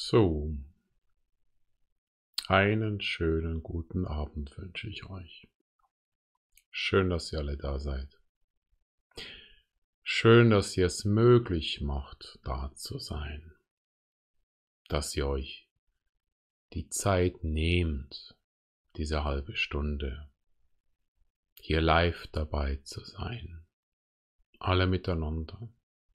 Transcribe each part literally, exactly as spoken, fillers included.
So, einen schönen guten Abend wünsche ich euch. Schön, dass ihr alle da seid. Schön, dass ihr es möglich macht, da zu sein. Dass ihr euch die Zeit nehmt, diese halbe Stunde, hier live dabei zu sein. Alle miteinander.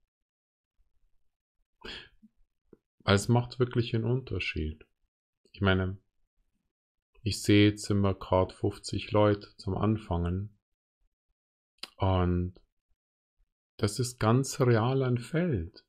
Weil es macht wirklich einen Unterschied. Ich meine, ich sehe jetzt immer gerade fünfzig Leute zum Anfangen und das ist ganz real ein Feld,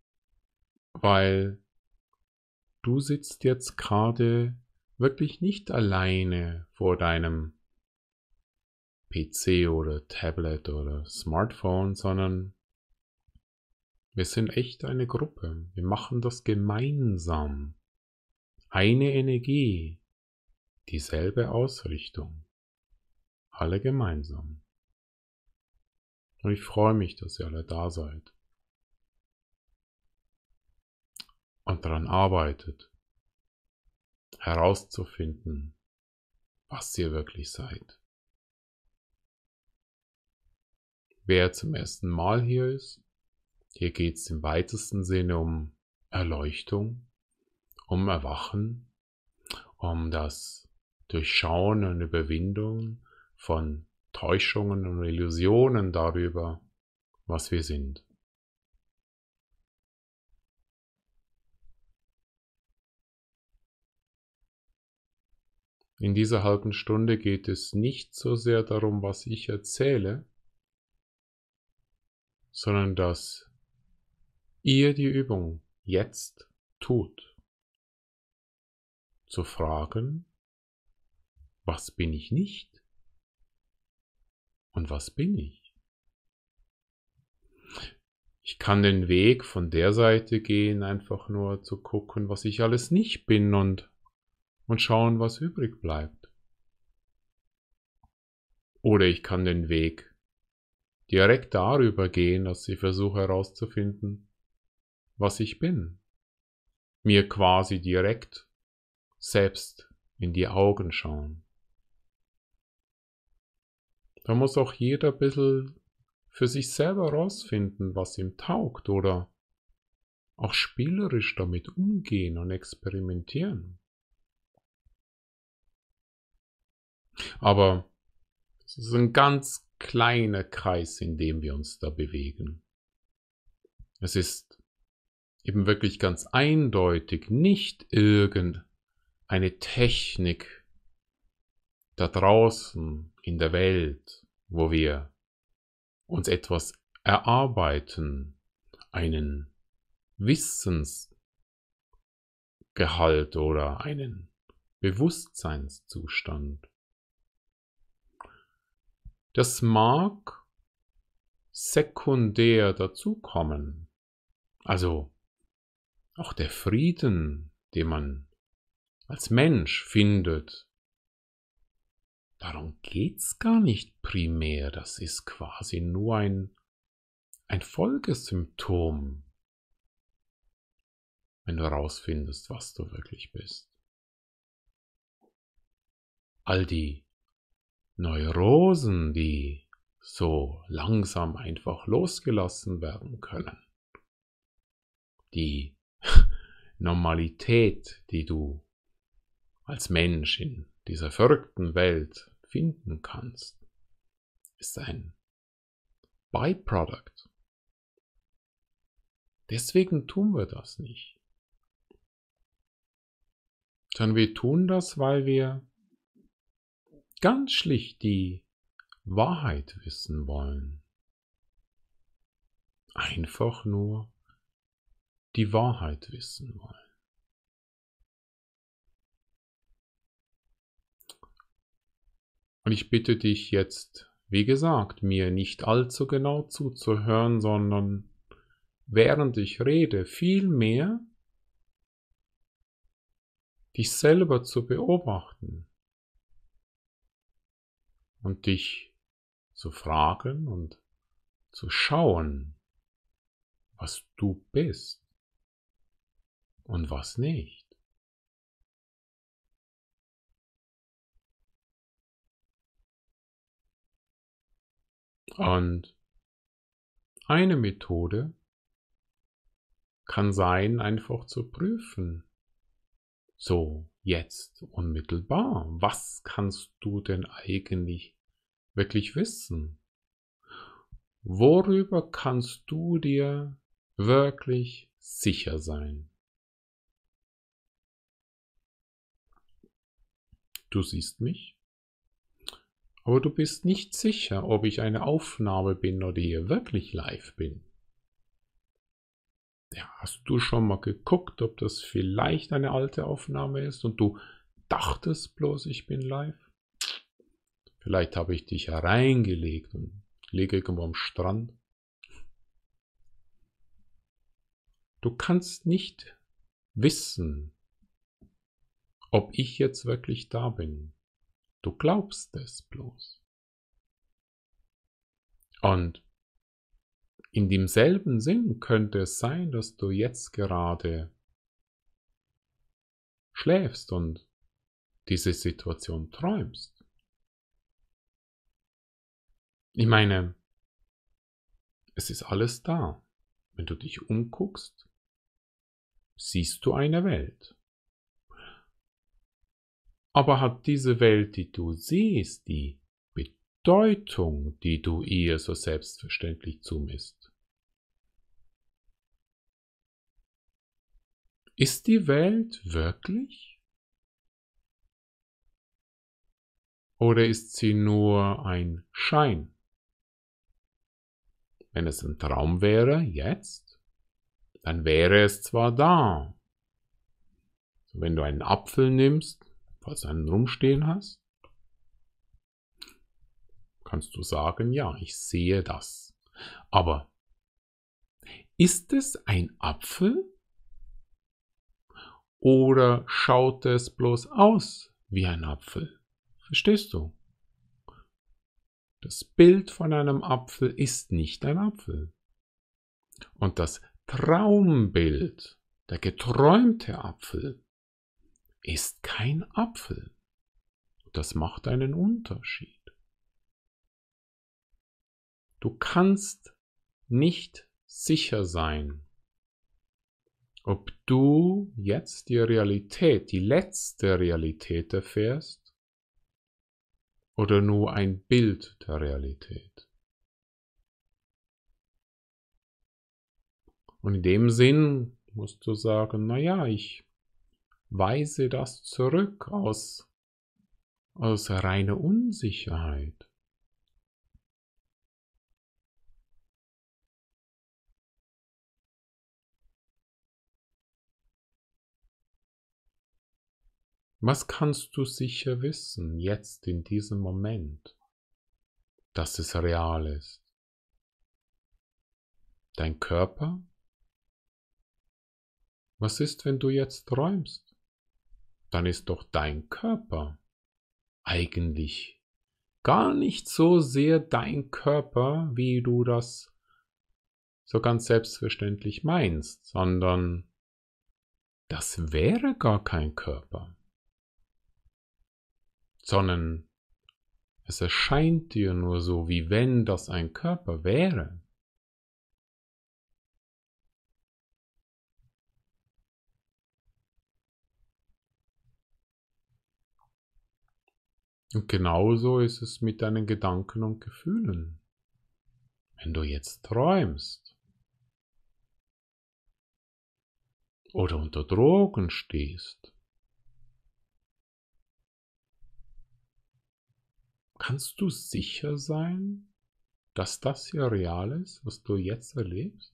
weil du sitzt jetzt gerade wirklich nicht alleine vor deinem P C oder Tablet oder Smartphone, sondern wir sind echt eine Gruppe. Wir machen das gemeinsam. Eine Energie, dieselbe Ausrichtung. Alle gemeinsam. Und ich freue mich, dass ihr alle da seid. Und daran arbeitet, herauszufinden, was ihr wirklich seid. Wer zum ersten Mal hier ist, hier geht es im weitesten Sinne um Erleuchtung, um Erwachen, um das Durchschauen und Überwindung von Täuschungen und Illusionen darüber, was wir sind. In dieser halben Stunde geht es nicht so sehr darum, was ich erzähle, sondern dass ihr die Übung jetzt tut. Zu fragen, was bin ich nicht und was bin ich? Ich kann den Weg von der Seite gehen, einfach nur zu gucken, was ich alles nicht bin und, und schauen, was übrig bleibt. Oder ich kann den Weg direkt darüber gehen, dass ich versuche herauszufinden, was ich bin. Mir quasi direkt selbst in die Augen schauen. Da muss auch jeder ein bisschen für sich selber rausfinden, was ihm taugt oder auch spielerisch damit umgehen und experimentieren. Aber es ist ein ganz kleiner Kreis, in dem wir uns da bewegen. Es ist eben wirklich ganz eindeutig nicht irgendeine Technik da draußen in der Welt, wo wir uns etwas erarbeiten, einen Wissensgehalt oder einen Bewusstseinszustand. Das mag sekundär dazukommen, also auch der Frieden, den man als Mensch findet. Darum geht's gar nicht primär, das ist quasi nur ein, ein Folgesymptom, wenn du herausfindest, was du wirklich bist. All die Neurosen, die so langsam einfach losgelassen werden können, die Normalität, die du als Mensch in dieser verrückten Welt finden kannst, ist ein Byproduct. Deswegen tun wir das nicht. Sondern wir tun das, weil wir ganz schlicht die Wahrheit wissen wollen. Einfach nur die Wahrheit wissen wollen. Und ich bitte dich jetzt, wie gesagt, mir nicht allzu genau zuzuhören, sondern während ich rede, vielmehr dich selber zu beobachten und dich zu fragen und zu schauen, was du bist. und was nicht. Und eine Methode kann sein, einfach zu prüfen, so jetzt unmittelbar, was kannst du denn eigentlich wirklich wissen? Worüber kannst du dir wirklich sicher sein? Du siehst mich, aber du bist nicht sicher, ob ich eine Aufnahme bin oder hier wirklich live bin. Ja, hast du schon mal geguckt, ob das vielleicht eine alte Aufnahme ist und du dachtest bloß, ich bin live? Vielleicht habe ich dich hereingelegt und liege irgendwo am Strand. Du kannst nicht wissen, ob ich jetzt wirklich da bin. Du glaubst es bloß. Und in demselben Sinn könnte es sein, dass du jetzt gerade schläfst und diese Situation träumst. Ich meine, es ist alles da. Wenn du dich umguckst, siehst du eine Welt. Aber hat diese Welt, die du siehst, die Bedeutung, die du ihr so selbstverständlich zumisst? Ist die Welt wirklich? Oder ist sie nur ein Schein? Wenn es ein Traum wäre, jetzt, dann wäre es zwar da. So, wenn du einen Apfel nimmst, falls du einen rumstehen hast, kannst du sagen, ja, ich sehe das. Aber ist es ein Apfel? Oder schaut es bloß aus wie ein Apfel? Verstehst du? Das Bild von einem Apfel ist nicht ein Apfel. Und das Traumbild, der geträumte Apfel, ist kein Apfel. Das macht einen Unterschied. Du kannst nicht sicher sein, ob du jetzt die Realität, die letzte Realität erfährst oder nur ein Bild der Realität. Und in dem Sinn musst du sagen, naja, ich weise das zurück aus, aus reiner Unsicherheit. Was kannst du sicher wissen, jetzt in diesem Moment, dass es real ist? Dein Körper? Was ist, wenn du jetzt träumst? Dann ist doch dein Körper eigentlich gar nicht so sehr dein Körper, wie du das so ganz selbstverständlich meinst, sondern das wäre gar kein Körper, sondern es erscheint dir nur so, wie wenn das ein Körper wäre. Und genauso ist es mit deinen Gedanken und Gefühlen. Wenn du jetzt träumst oder unter Drogen stehst, kannst du sicher sein, dass das hier real ist, was du jetzt erlebst?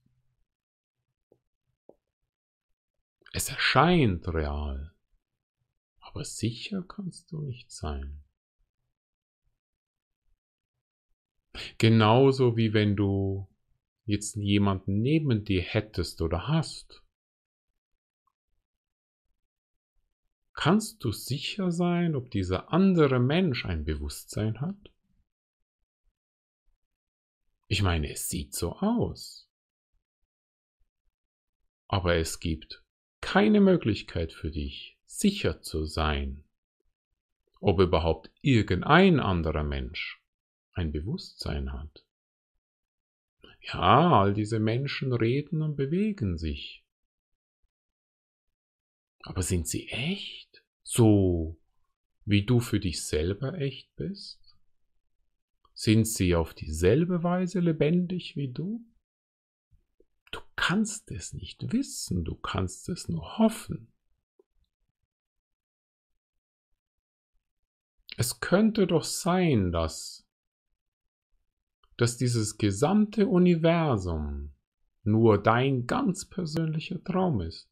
Es erscheint real, aber sicher kannst du nicht sein. Genauso wie wenn du jetzt jemanden neben dir hättest oder hast. Kannst du sicher sein, ob dieser andere Mensch ein Bewusstsein hat? Ich meine, es sieht so aus. Aber es gibt keine Möglichkeit für dich, sicher zu sein, ob überhaupt irgendein anderer Mensch ein Bewusstsein hat. Ja, all diese Menschen reden und bewegen sich. Aber sind sie echt? So, wie du für dich selber echt bist? Sind sie auf dieselbe Weise lebendig wie du? Du kannst es nicht wissen, du kannst es nur hoffen. Es könnte doch sein, dass, dass dieses gesamte Universum nur dein ganz persönlicher Traum ist.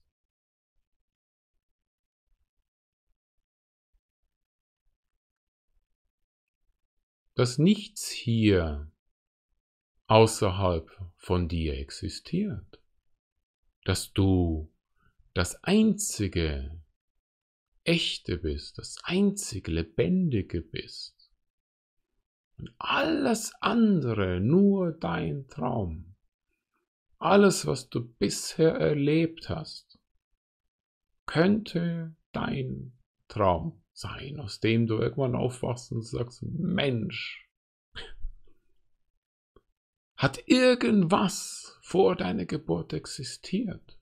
Dass nichts hier außerhalb von dir existiert. Dass du das einzige Echte bist, das einzig Lebendige bist. Und alles andere nur dein Traum. Alles, was du bisher erlebt hast, könnte dein Traum sein, aus dem du irgendwann aufwachst und sagst, Mensch, hat irgendwas vor deiner Geburt existiert?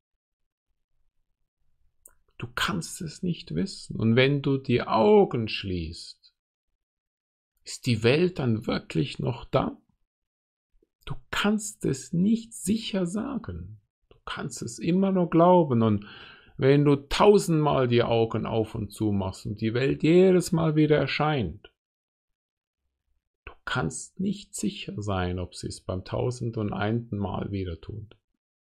Du kannst es nicht wissen. Und wenn du die Augen schließt, ist die Welt dann wirklich noch da? Du kannst es nicht sicher sagen. Du kannst es immer nur glauben. Und wenn du tausendmal die Augen auf und zu machst und die Welt jedes Mal wieder erscheint, du kannst nicht sicher sein, ob sie es beim tausend und einten Mal wieder tut.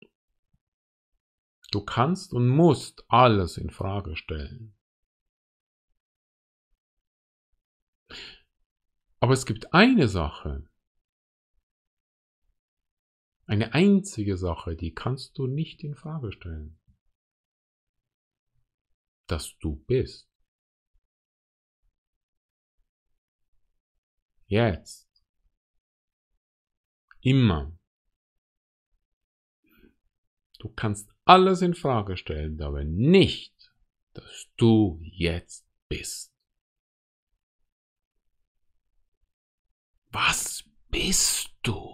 Du kannst und musst alles in Frage stellen. Aber es gibt eine Sache, eine einzige Sache, die kannst du nicht in Frage stellen. Dass du bist. Jetzt. Immer. Du kannst alles in Frage stellen, aber nicht, dass du jetzt bist. Was bist du?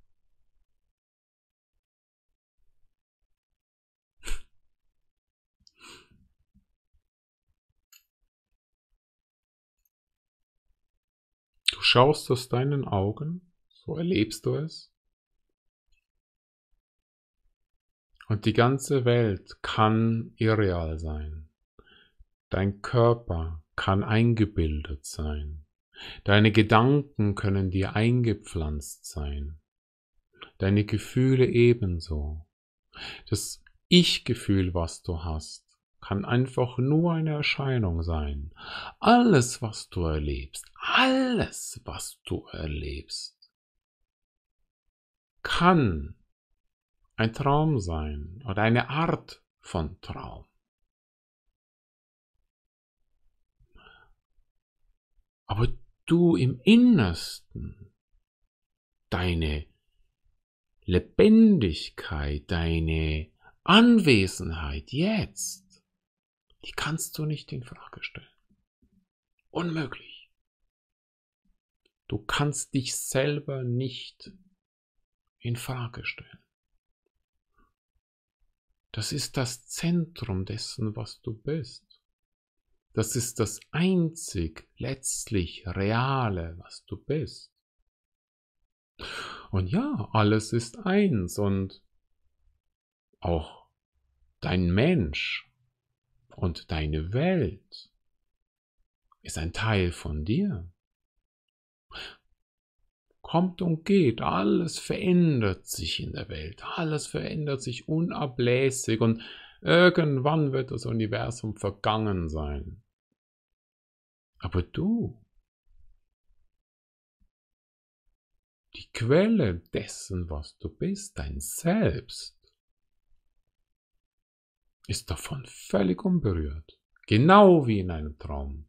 Du schaust aus deinen Augen, so erlebst du es. Und die ganze Welt kann irreal sein. Dein Körper kann eingebildet sein. Deine Gedanken können dir eingepflanzt sein. Deine Gefühle ebenso. Das Ich-Gefühl, was du hast, kann einfach nur eine Erscheinung sein. Alles, was du erlebst, alles, was du erlebst, kann ein Traum sein oder eine Art von Traum. Aber du im Innersten, deine Lebendigkeit, deine Anwesenheit jetzt, die kannst du nicht in Frage stellen. Unmöglich. Du kannst dich selber nicht in Frage stellen. Das ist das Zentrum dessen, was du bist. Das ist das einzig letztlich Reale, was du bist. Und ja, alles ist eins und auch dein Mensch und deine Welt ist ein Teil von dir. Kommt und geht, alles verändert sich in der Welt, alles verändert sich unablässig und irgendwann wird das Universum vergangen sein. Aber du, die Quelle dessen, was du bist, dein Selbst, ist davon völlig unberührt, genau wie in einem Traum.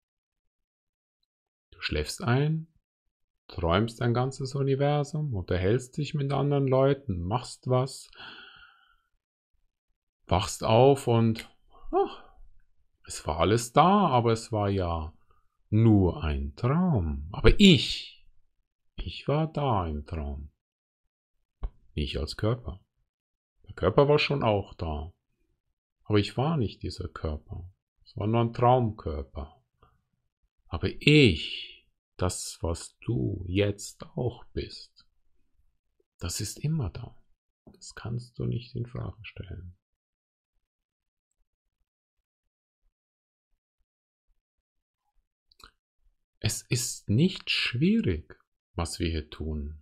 Du schläfst ein, träumst ein ganzes Universum, unterhältst dich mit anderen Leuten, machst was, wachst auf und ach, es war alles da, aber es war ja nur ein Traum. Aber ich, ich war da im Traum. Ich als Körper. Der Körper war schon auch da. Aber ich war nicht dieser Körper. Es war nur ein Traumkörper. Aber ich, das, was du jetzt auch bist, das ist immer da. Das kannst du nicht in Frage stellen. Es ist nicht schwierig, was wir hier tun.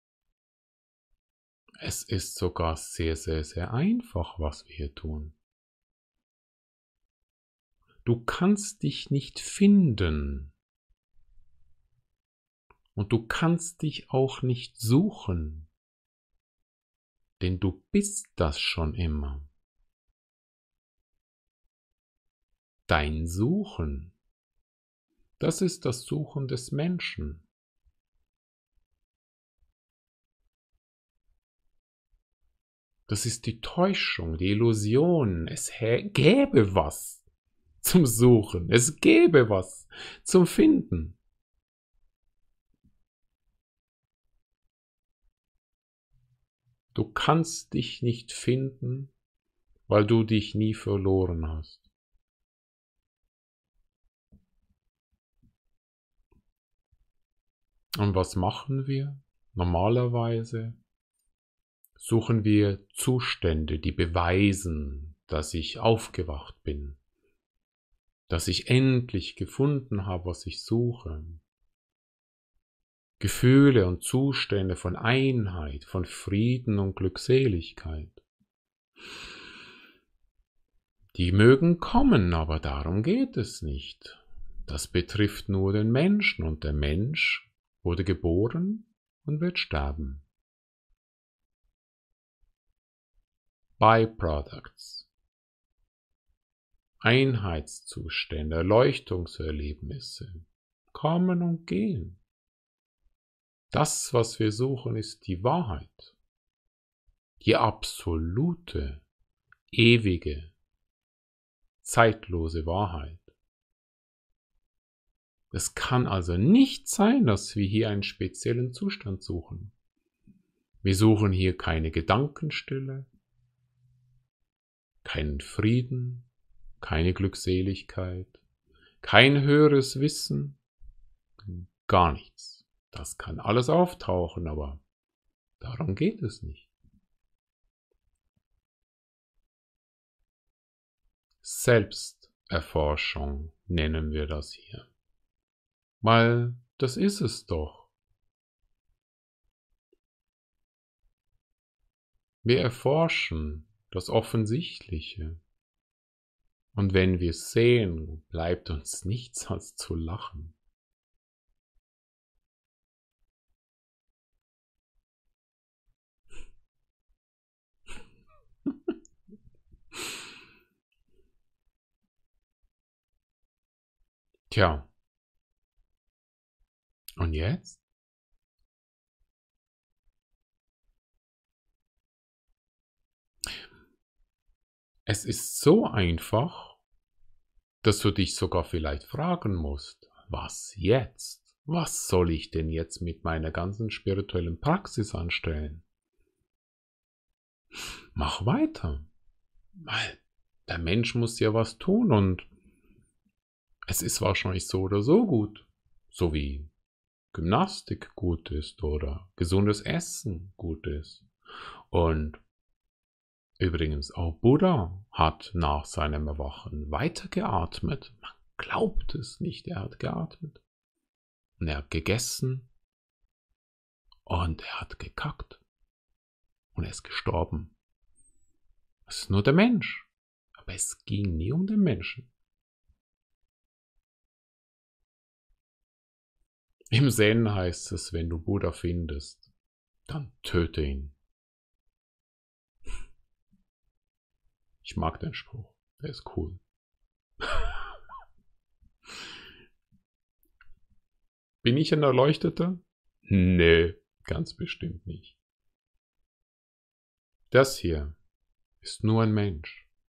Es ist sogar sehr, sehr, sehr einfach, was wir hier tun. Du kannst dich nicht finden. Und du kannst dich auch nicht suchen. Denn du bist das schon immer. Dein Suchen, das ist das Suchen des Menschen. Das ist die Täuschung, die Illusion. Es gäbe was zum Suchen. Es gäbe was zum Finden. Du kannst dich nicht finden, weil du dich nie verloren hast. Und was machen wir? Normalerweise suchen wir Zustände, die beweisen, dass ich aufgewacht bin, dass ich endlich gefunden habe, was ich suche. Gefühle und Zustände von Einheit, von Frieden und Glückseligkeit. Die mögen kommen, aber darum geht es nicht. Das betrifft nur den Menschen und der Mensch wurde geboren und wird sterben. Byproducts, Einheitszustände, Erleuchtungserlebnisse kommen und gehen. Das, was wir suchen, ist die Wahrheit, die absolute, ewige, zeitlose Wahrheit. Es kann also nicht sein, dass wir hier einen speziellen Zustand suchen. Wir suchen hier keine Gedankenstille, keinen Frieden, keine Glückseligkeit, kein höheres Wissen, gar nichts. Das kann alles auftauchen, aber darum geht es nicht. Selbsterforschung nennen wir das hier. Weil das ist es doch. Wir erforschen das Offensichtliche. Und wenn wir es sehen, bleibt uns nichts als zu lachen. Tja. Und jetzt? Es ist so einfach, dass du dich sogar vielleicht fragen musst, was jetzt? Was soll ich denn jetzt mit meiner ganzen spirituellen Praxis anstellen? Mach weiter, weil der Mensch muss ja was tun und es ist wahrscheinlich so oder so gut, so wie Gymnastik gut ist oder gesundes Essen gut ist. Und übrigens, auch Buddha hat nach seinem Erwachen weitergeatmet. Man glaubt es nicht, er hat geatmet. Und er hat gegessen und er hat gekackt. Und er ist gestorben. Es ist nur der Mensch. Aber es ging nie um den Menschen. Im Zen heißt es, wenn du Buddha findest, dann töte ihn. Ich mag den Spruch, der ist cool. Bin ich ein Erleuchteter? Nee, ganz bestimmt nicht. Das hier ist nur ein Mensch.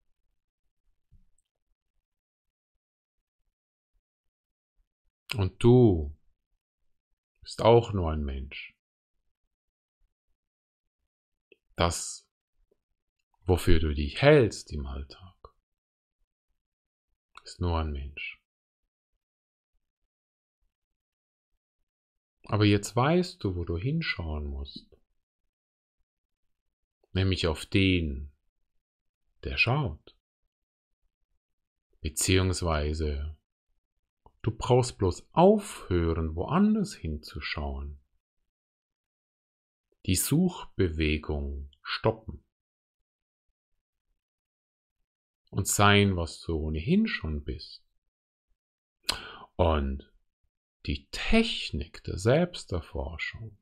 Und du bist auch nur ein Mensch. Das, wofür du dich hältst im Alltag, ist nur ein Mensch. Aber jetzt weißt du, wo du hinschauen musst. Nämlich auf den, der schaut. Beziehungsweise, du brauchst bloß aufhören, woanders hinzuschauen. Die Suchbewegung stoppen. Und sein, was du ohnehin schon bist. Und die Technik der Selbsterforschung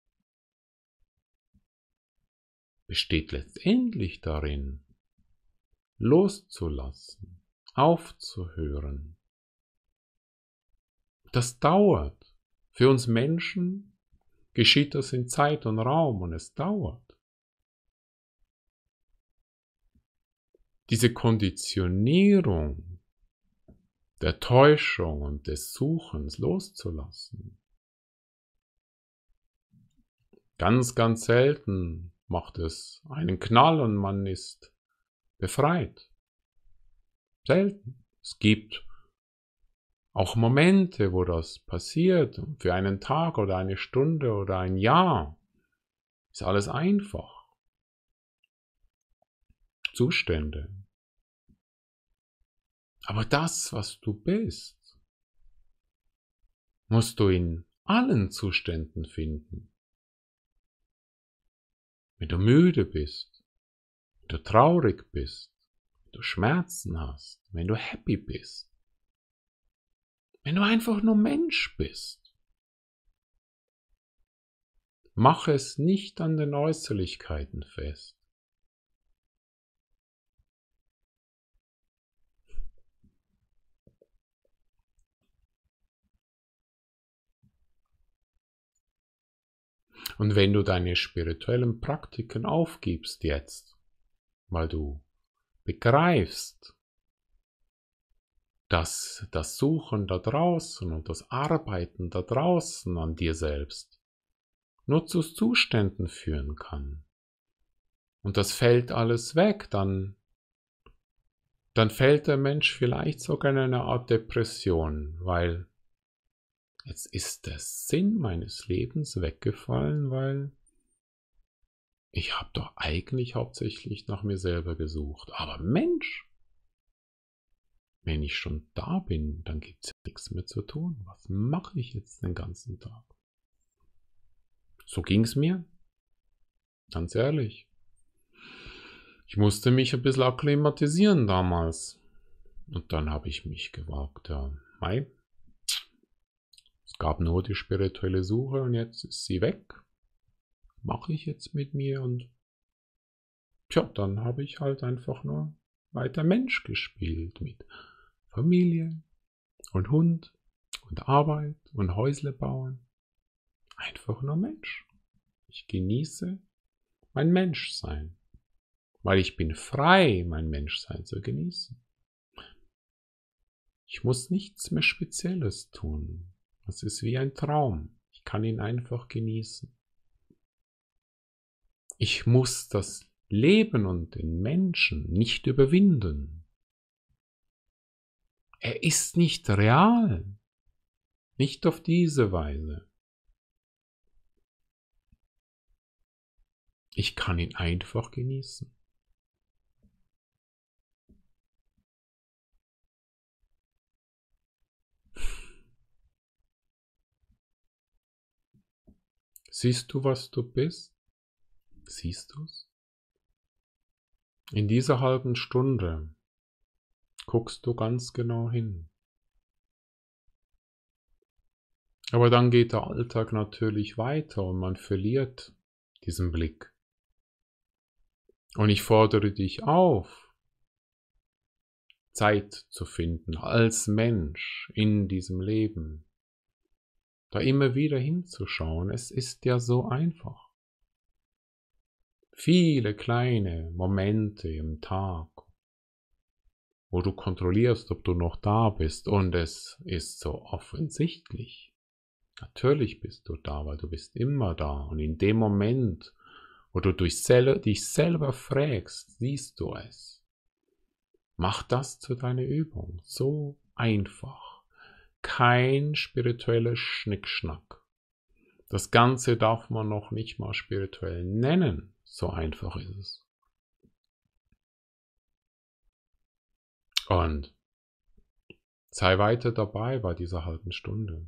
besteht letztendlich darin, loszulassen, aufzuhören. Das dauert. Für uns Menschen geschieht das in Zeit und Raum und es dauert. Diese Konditionierung der Täuschung und des Suchens loszulassen. Ganz, ganz selten macht es einen Knall und man ist befreit. Selten. Es gibt auch Momente, wo das passiert. Und für einen Tag oder eine Stunde oder ein Jahr ist alles einfach. Zustände. Aber das, was du bist, musst du in allen Zuständen finden. Wenn du müde bist, wenn du traurig bist, wenn du Schmerzen hast, wenn du happy bist, wenn du einfach nur Mensch bist. Mach es nicht an den Äußerlichkeiten fest. Und wenn du deine spirituellen Praktiken aufgibst jetzt, weil du begreifst, dass das Suchen da draußen und das Arbeiten da draußen an dir selbst nur zu Zuständen führen kann, und das fällt alles weg, dann, dann fällt der Mensch vielleicht sogar in eine Art Depression, weil jetzt ist der Sinn meines Lebens weggefallen, weil ich habe doch eigentlich hauptsächlich nach mir selber gesucht. Aber Mensch, wenn ich schon da bin, dann gibt es ja nichts mehr zu tun. Was mache ich jetzt den ganzen Tag? So ging es mir, ganz ehrlich. Ich musste mich ein bisschen akklimatisieren damals. Und dann habe ich mich gewagt, ja, mei. Es gab nur die spirituelle Suche und jetzt ist sie weg. Mache ich jetzt mit mir und tja, dann habe ich halt einfach nur weiter Mensch gespielt mit Familie und Hund und Arbeit und Häusle bauen. Einfach nur Mensch. Ich genieße mein Menschsein, weil ich bin frei, mein Menschsein zu genießen. Ich muss nichts mehr Spezielles tun. Das ist wie ein Traum. Ich kann ihn einfach genießen. Ich muss das Leben und den Menschen nicht überwinden. Er ist nicht real. Nicht auf diese Weise. Ich kann ihn einfach genießen. Siehst du, was du bist? Siehst du's? In dieser halben Stunde guckst du ganz genau hin. Aber dann geht der Alltag natürlich weiter und man verliert diesen Blick. Und ich fordere dich auf, Zeit zu finden als Mensch in diesem Leben, da immer wieder hinzuschauen. Es ist ja so einfach. Viele kleine Momente im Tag, wo du kontrollierst, ob du noch da bist. Und es ist so offensichtlich. Natürlich bist du da, weil du bist immer da. Und in dem Moment, wo du dich selber fragst, siehst du es. Mach das zu deiner Übung. So einfach. Kein spiritueller Schnickschnack. Das Ganze darf man noch nicht mal spirituell nennen. So einfach ist es. Und sei weiter dabei bei dieser halben Stunde.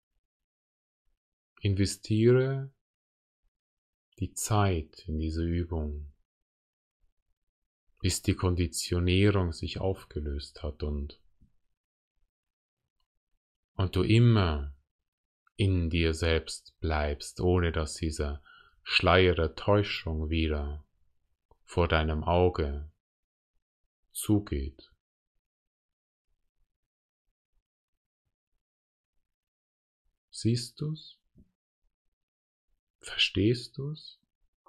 Investiere die Zeit in diese Übung, bis die Konditionierung sich aufgelöst hat und, und du immer in dir selbst bleibst, ohne dass dieser Schleier der Täuschung wieder vor deinem Auge zugeht. Siehst du's? Verstehst du's?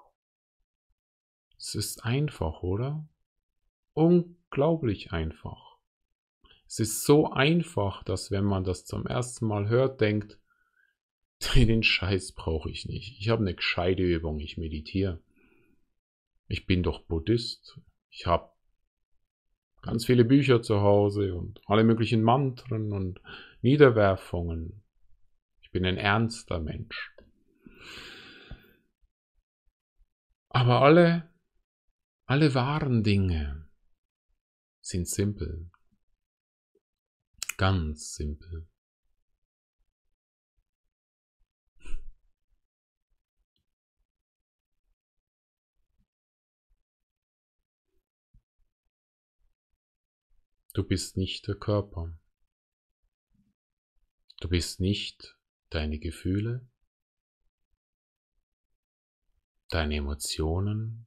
Es ist einfach, oder? Unglaublich einfach. Es ist so einfach, dass wenn man das zum ersten Mal hört, denkt, den Scheiß brauche ich nicht. Ich habe eine gescheite Übung, ich meditiere. Ich bin doch Buddhist. Ich habe ganz viele Bücher zu Hause und alle möglichen Mantren und Niederwerfungen. Ich bin ein ernster Mensch. Aber alle, alle wahren Dinge sind simpel. Ganz simpel. Du bist nicht der Körper. Du bist nicht deine Gefühle, deine Emotionen,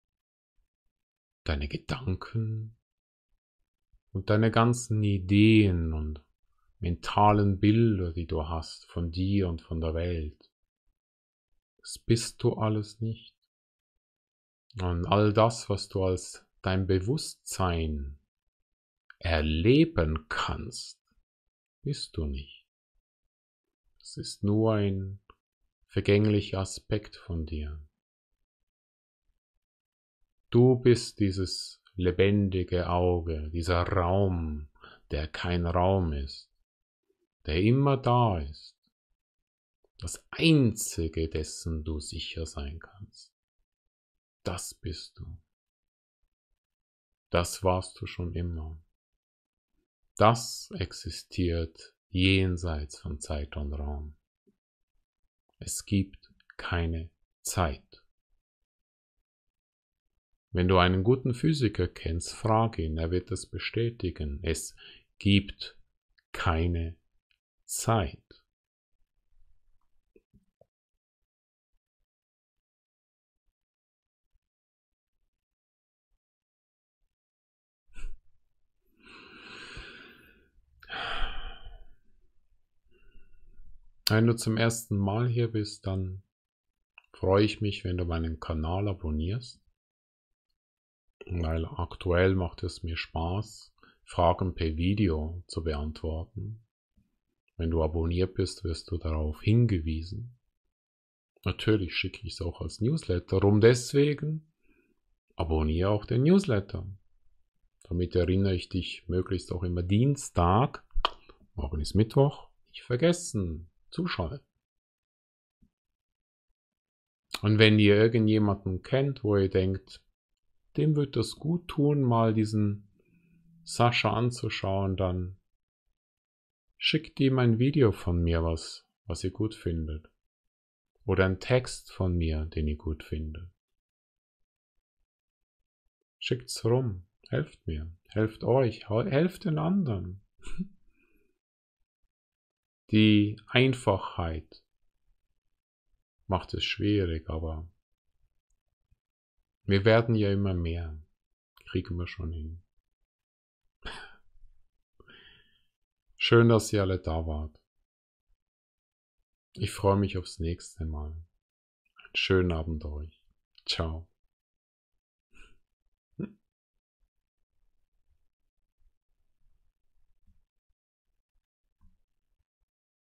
deine Gedanken und deine ganzen Ideen und mentalen Bilder, die du hast von dir und von der Welt. Das bist du alles nicht. Und all das, was du als dein Bewusstsein erleben kannst, bist du nicht. Es ist nur ein vergänglicher Aspekt von dir. Du bist dieses lebendige Auge, dieser Raum, der kein Raum ist, der immer da ist. Das Einzige, dessen du sicher sein kannst. Das bist du. Das warst du schon immer. Das existiert jenseits von Zeit und Raum. Es gibt keine Zeit. Wenn du einen guten Physiker kennst, frage ihn, er wird es bestätigen. Es gibt keine Zeit. Wenn du zum ersten Mal hier bist, dann freue ich mich, wenn du meinen Kanal abonnierst, weil aktuell macht es mir Spaß, Fragen per Video zu beantworten. Wenn du abonniert bist, wirst du darauf hingewiesen. Natürlich schicke ich es auch als Newsletter rum, deswegen abonniere auch den Newsletter. Damit erinnere ich dich möglichst auch immer Dienstag, morgen ist Mittwoch, nicht vergessen, zuschalten. Und wenn ihr irgendjemanden kennt, wo ihr denkt, dem wird es gut tun, mal diesen Sascha anzuschauen, dann schickt ihm ein Video von mir, was, was ihr gut findet. Oder einen Text von mir, den ihr gut findet. Schickt's rum, helft mir, helft euch, helft den anderen. Die Einfachheit macht es schwierig, aber wir werden ja immer mehr. Kriegen wir schon hin. Schön, dass ihr alle da wart. Ich freue mich aufs nächste Mal. Einen schönen Abend euch. Ciao.